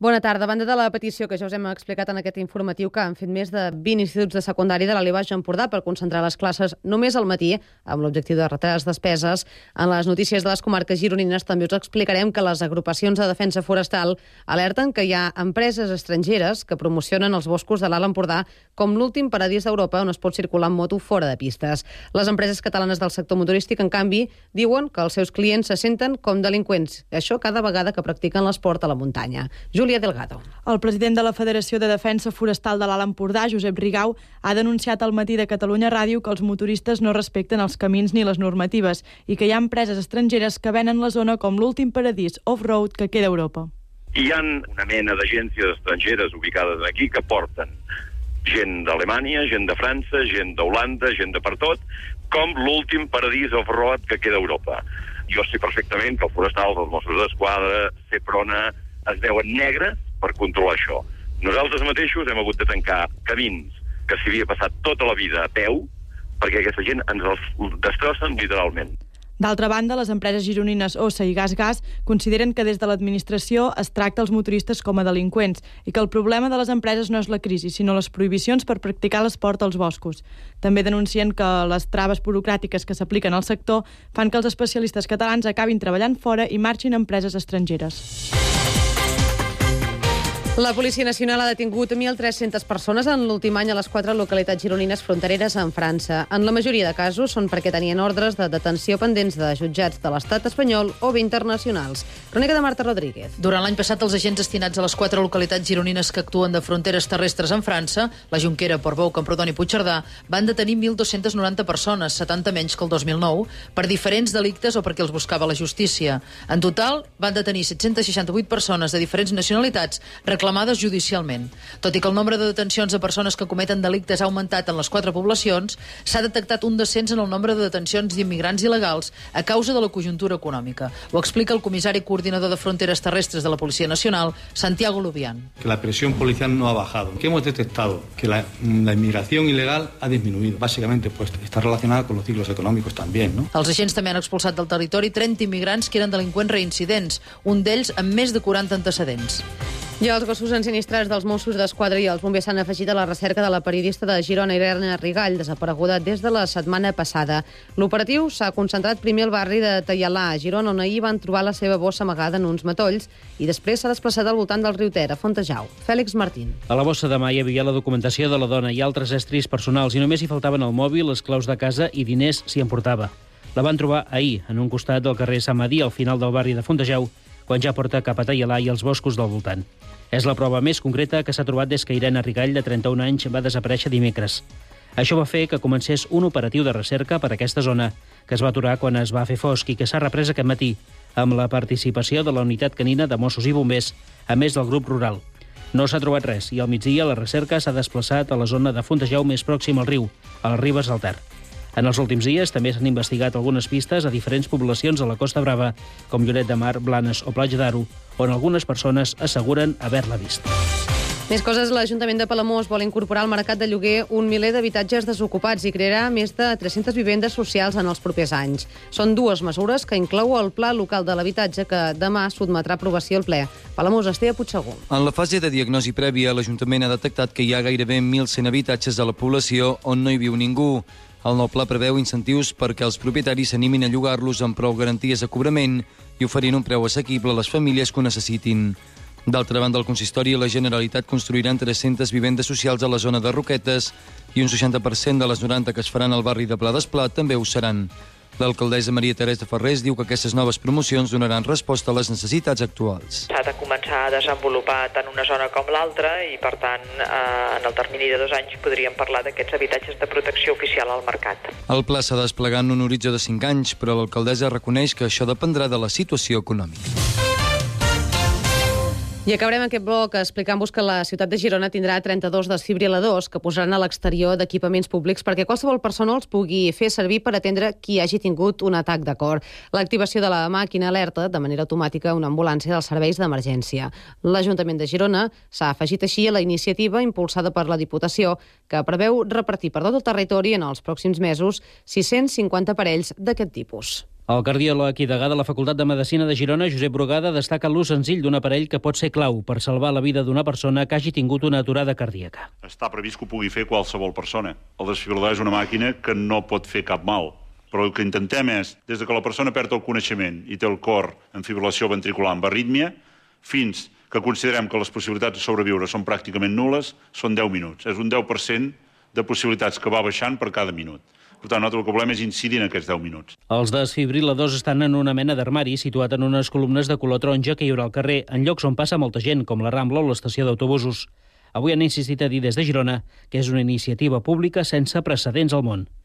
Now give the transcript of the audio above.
Bona tarda. A banda de la petició que ja us hem explicat en aquest informatiu que han fet més de 20 instituts de secundària de l'Alt Baix Empordà per concentrar les classes només al matí, amb l'objectiu de retallar les despeses, en les notícies de les comarques gironines també us explicarem que les agrupacions de defensa forestal alerten que hi ha empreses estrangeres que promocionen els boscos de l'Alt Empordà com l'últim paradís d'Europa on es pot circular amb moto fora de pistes. Les empreses catalanes del sector motorístic, en canvi, diuen que els seus clients se senten com delinqüents. Això cada vegada que practiquen l'esport a la muntanya. Júlia Delgado. El president de la Federació de Defensa Forestal de l'Alt Empordà, Josep Rigau, ha denunciat al Matí de Catalunya Ràdio que els motoristes no respecten els camins ni les normatives i que hi ha empreses estrangeres que venen la zona com l'últim paradís off-road que queda a Europa. Hi ha una mena d'agències estrangeres ubicades aquí que porten gent d'Alemanya, gent de França, gent d'Holanda, gent de per tot, com l'últim paradís off-road que queda a Europa. Jo sé perfectament que el forestal, els Mossos d'Esquadra, Seprona, es veuen negres per controlar això. Nosaltres mateixos hem hagut de tancar camins que s'havia passat tota la vida a peu perquè aquesta gent ens els destrossen literalment. D'altra banda, les empreses gironines Ossa i Gas consideren que des de l'administració es tracta els motoristes com a delinqüents i que el problema de les empreses no és la crisi, sinó les prohibicions per practicar l'esport als boscos. També denuncien que les traves burocràtiques que s'apliquen al sector fan que els especialistes catalans acabin treballant fora i marxin a empreses estrangeres. La Policia Nacional ha detingut 1.300 persones en l'últim any a les 4 localitats gironines frontereres amb França. En la majoria de casos són perquè tenien ordres de detenció pendents de jutjats de l'estat espanyol o bé internacionals. Crònica de Marta Rodríguez. Durant l'any passat, els agents destinats a les 4 localitats gironines que actuen de fronteres terrestres amb França, la Jonquera, Portbou, Camprodon i Puigcerdà, van detenir 1.290 persones, 70 menys que el 2009, per diferents delictes o perquè els buscava la justícia. En total, van detenir 768 persones de diferents nacionalitats reclamades judicialment. Tot i que el nombre de detencions de persones que cometen delictes ha augmentat en les 4 poblacions, s'ha detectat un descens en el nombre de detencions d'immigrants il·legals a causa de la conjuntura econòmica. Ho explica el comissari coordinador de fronteres terrestres de la Policia Nacional, Santiago Lubián. Que la presión policial no ha bajado. Que hemos detectado que la inmigración ilegal ha disminuido. Básicamente, pues está relacionada con los ciclos económicos también, ¿no? Els agents també han expulsat del territori 30 immigrants que eren delinqüents reincidents, un d'ells amb més de 40 antecedents. I els gossos ensinistrats dels Mossos d'Esquadra i els bombers s'han afegit a la recerca de la periodista de Girona, Irene Rigall, desapareguda des de la setmana passada. L'operatiu s'ha concentrat primer al barri de Taialà, a Girona, on ahir van trobar la seva bossa amagada en uns matolls i després s'ha desplaçat al voltant del riu Ter, a Fontejau. Fèlix Martín. A la bossa de mà hi havia la documentació de la dona i altres estris personals i només hi faltaven el mòbil, les claus de casa i diners si en portava. La van trobar ahir, en un costat del carrer Sant Madí, al final del barri de Fontejau, quan ja porta cap a Taialà i els boscos del voltant. És la prova més concreta que s'ha trobat des que Irene Rigall, de 31 anys, va desaparèixer dimecres. Això va fer que comencés un operatiu de recerca per aquesta zona, que es va aturar quan es va fer fosc i que s'ha reprès aquest matí, amb la participació de la unitat canina de Mossos i Bombers, a més del grup rural. No s'ha trobat res i al migdia la recerca s'ha desplaçat a la zona de Fontejau més pròxim al riu, a les ribes del Ter. En els últims dies també s'han investigat algunes pistes a diferents poblacions de la Costa Brava, com Lloret de Mar, Blanes o Platja d'Aro, on algunes persones asseguren haver-la vist. Més coses, l'Ajuntament de Palamós vol incorporar al mercat de lloguer un miler d'habitatges desocupats i crearà més de 300 vivendes socials en els propers anys. Són 2 mesures que inclou el Pla Local de l'Habitatge que demà sotmetrà aprovació al ple. Palamós, Esteve Puigsegur. En la fase de diagnosi prèvia, l'Ajuntament ha detectat que hi ha gairebé 1.100 habitatges a la població on no hi viu ningú. El nou pla preveu incentius perquè els propietaris s'animin a llogar-los amb prou garanties de cobrament i oferint un preu assequible a les famílies que ho necessitin. D'altra banda, el consistori i la Generalitat construiran 300 vivendes socials a la zona de Roquetes i un 60% de les 90 que es faran al barri de Pla d'Esplat també ho seran. L'alcaldessa Maria Teresa Ferrés diu que aquestes noves promocions donaran resposta a les necessitats actuals. S'ha de començar a desenvolupar tant una zona com l'altra i, per tant, en el termini de 2 anys podríem parlar d'aquests habitatges de protecció oficial al mercat. El pla s'ha desplegat en un horitzó de 5 anys, però l'alcaldessa reconeix que això dependrà de la situació econòmica. I acabarem aquest bloc explicant-vos que la ciutat de Girona tindrà 32 desfibriladors que posaran a l'exterior d'equipaments públics perquè qualsevol persona els pugui fer servir per atendre qui hagi tingut un atac de cor. L'activació de la màquina alerta de manera automàtica una ambulància dels serveis d'emergència. L'Ajuntament de Girona s'ha afegit així a la iniciativa impulsada per la Diputació que preveu repartir per tot el territori en els pròxims mesos 650 aparells d'aquest tipus. El cardiòleg i degà de la Facultat de Medicina de Girona, Josep Brugada, destaca l'ús senzill d'un aparell que pot ser clau per salvar la vida d'una persona que hagi tingut una aturada cardíaca. Està previst que ho pugui fer qualsevol persona. El desfibrilador és una màquina que no pot fer cap mal. Però el que intentem és, des que la persona perd el coneixement i té el cor en fibrilació ventricular amb arrítmia, fins que considerem que les possibilitats de sobreviure són pràcticament nul·les, són 10 minuts. És un 10% de possibilitats que va baixant per cada minut. Per tant, nosaltres el que volem és incidir en aquests 10 minuts. Els desfibriladors estan en una mena d'armari situat en unes columnes de color taronja que hi haurà al carrer, en llocs on passa molta gent, com la Rambla o l'estació d'autobusos. Avui han insistit a dir des de Girona que és una iniciativa pública sense precedents al món.